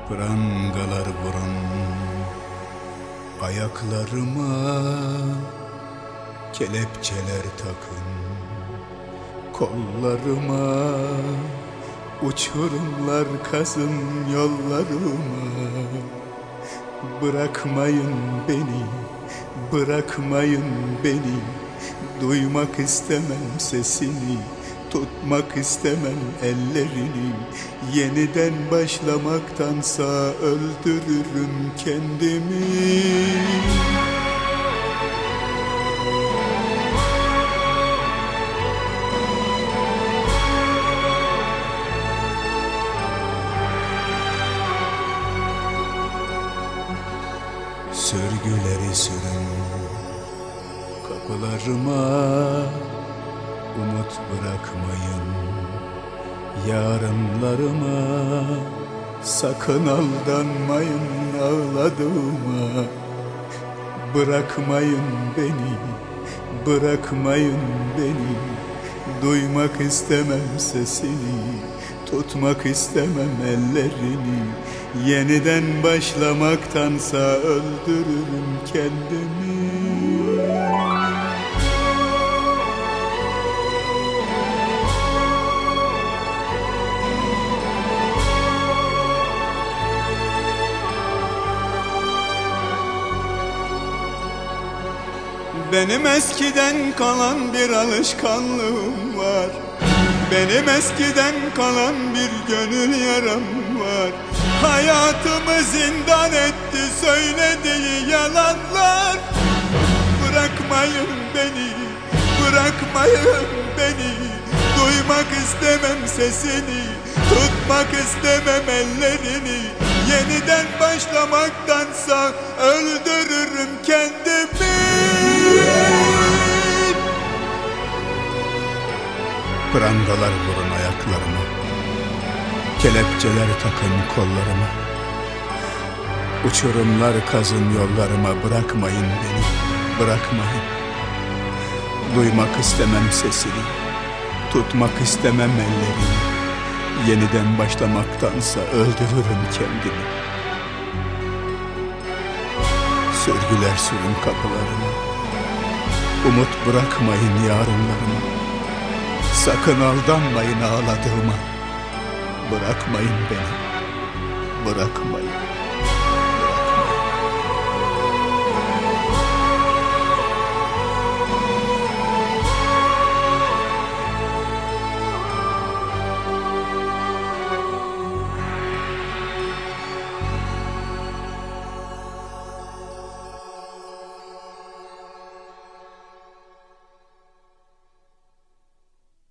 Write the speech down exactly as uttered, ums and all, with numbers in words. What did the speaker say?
Prangalar vurun ayaklarıma, kelepçeler takın kollarıma, uçurumlar kazın yollarıma. Bırakmayın beni, bırakmayın beni, duymak istemem sesini, tutmak istemem ellerini. Yeniden başlamaktansa öldürürüm kendimi. Sürgüleri sürün kapılarıma, umut bırakmayın yarınlarıma. Sakın aldanmayın ağladığıma. Bırakmayın beni, bırakmayın beni, duymak istemem sesini, tutmak istemem ellerini. Yeniden başlamaktansa öldürürüm kendimi. Benim eskiden kalan bir alışkanlığım var. Benim eskiden kalan bir gönül yaram var. Hayatımı zindan etti söylediği yalanlar. Bırakmayın beni, bırakmayın beni, duymak istemem sesini, tutmak istemem ellerini. Yeniden başlamaktansa öldürürüm kendimi. Prangalar vurun ayaklarıma, kelepçeler takın kollarıma, uçurumlar kazın yollarıma. Bırakmayın beni, bırakmayın. Duymak istemem sesini, tutmak istemem ellerini. Yeniden başlamaktansa öldürürüm kendimi. Sürgüler sürün kapılarıma, umut bırakmayın yarınlarıma. Sakın aldanmayın ağladığıma. Bırakmayın beni, bırakmayın.